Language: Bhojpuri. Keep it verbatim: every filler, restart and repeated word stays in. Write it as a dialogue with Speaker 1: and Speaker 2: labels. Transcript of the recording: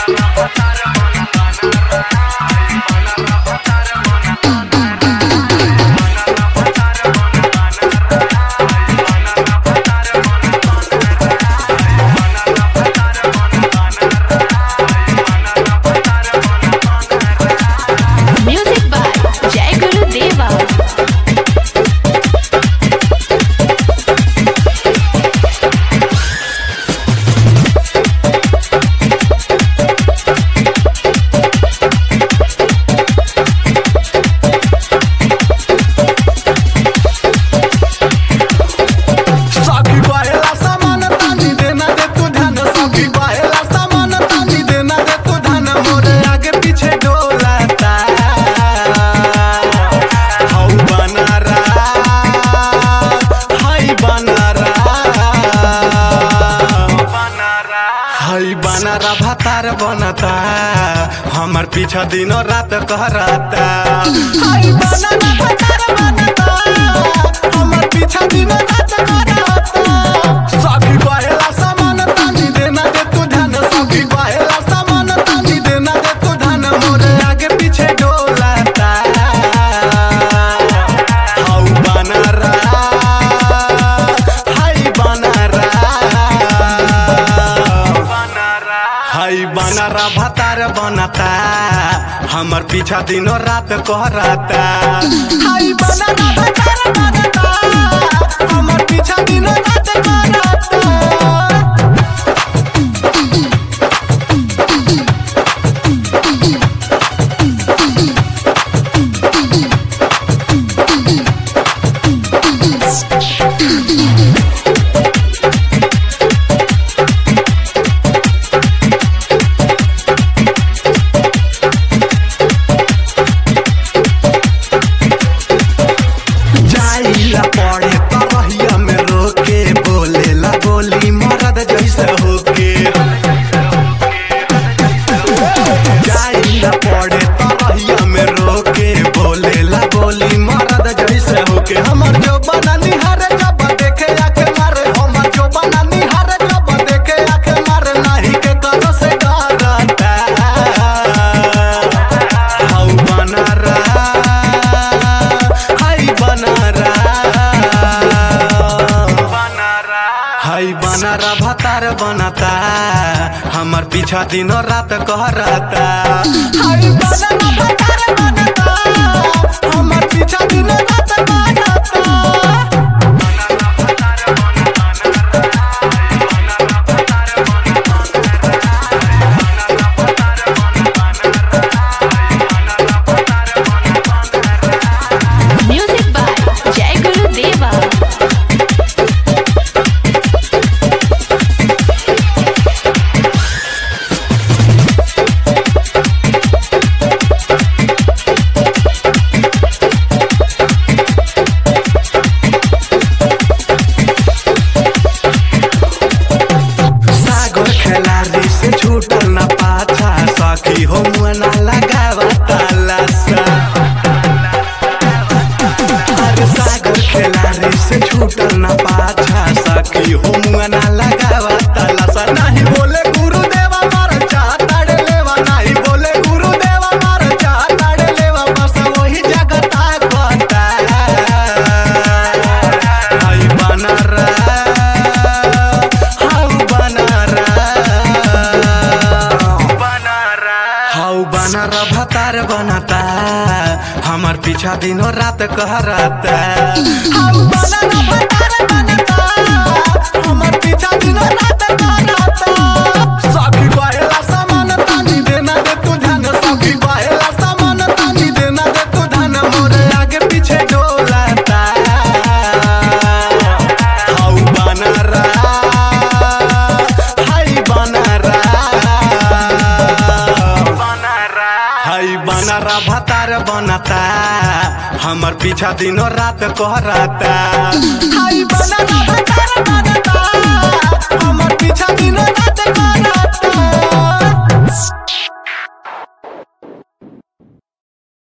Speaker 1: बनारा भातार बनता हमार पीछा दिनों रात कहराता। हाय बनारा भातार बनता हमार पीछा दिनों रात कहराता। सभी बहेला सामान तानी देना दे तू ध्यान, सभी बहेला सामान तानी देना दे तू ध्यान, मोरे आगे पीछे डोलाता। हाउ बनारा हाय बनारा हाय बनारा भातार बनता हमार पीछा दिनों रात कहराता। हाय बनारा भातार बनता हमार पीछा दिनों रात कहराता। पड़े तरहिया में रोके बोलेला बोली मरद जैसे होके। जाइला पड़े तरहिया में रोके बोलेला बोली मरद जैसे होके। हमर जो बना निहारे जब देखे आके मारे, हमर जो बना निहारे जब देखे आके मारे, नाही के करो से डरता। हाउ बनारा हाय बनारा हाय बनारा भातार बनता हमार पीछा दिनों रात कहराता। हाय बनारा भातार बनता हमार पीछा दिनों रात कहराता।
Speaker 2: म्यूजिक बाय जय गुरु देवा।
Speaker 1: खिलाड़ी से छूटल न पाछा सखी हो मुँह ना लगावा तालासा। अरे सागर खिलाड़ी से छूटल न पाछा सखी हो मुँह ना लगावा तालासा। नहीं बोले गुरुदेवा मार चाहता लेवा, नहीं बोले गुरुदेवा मार चाहता लेवा, बस वही जगता कहता। हाय बनारा हाउ बनारा भातार बनता हमार पीछा दिनों रात कहराता। हाउ बनारा भातार बनता हमार पीछा दिनों रात कहराता। सभी बहेला सामान तानी देना दे तू ध्यान, सभी बहेला सामान तानी देना दे तू ध्यान, मोरे आगे पीछे डोलाता। हाउ बनारा हाय बनारा हाय बनारा भातार बनता हमार पीछा दिनों रात कहराता। हाय बनारा भातार बनता हमार पीछा दिनों रात कहराता।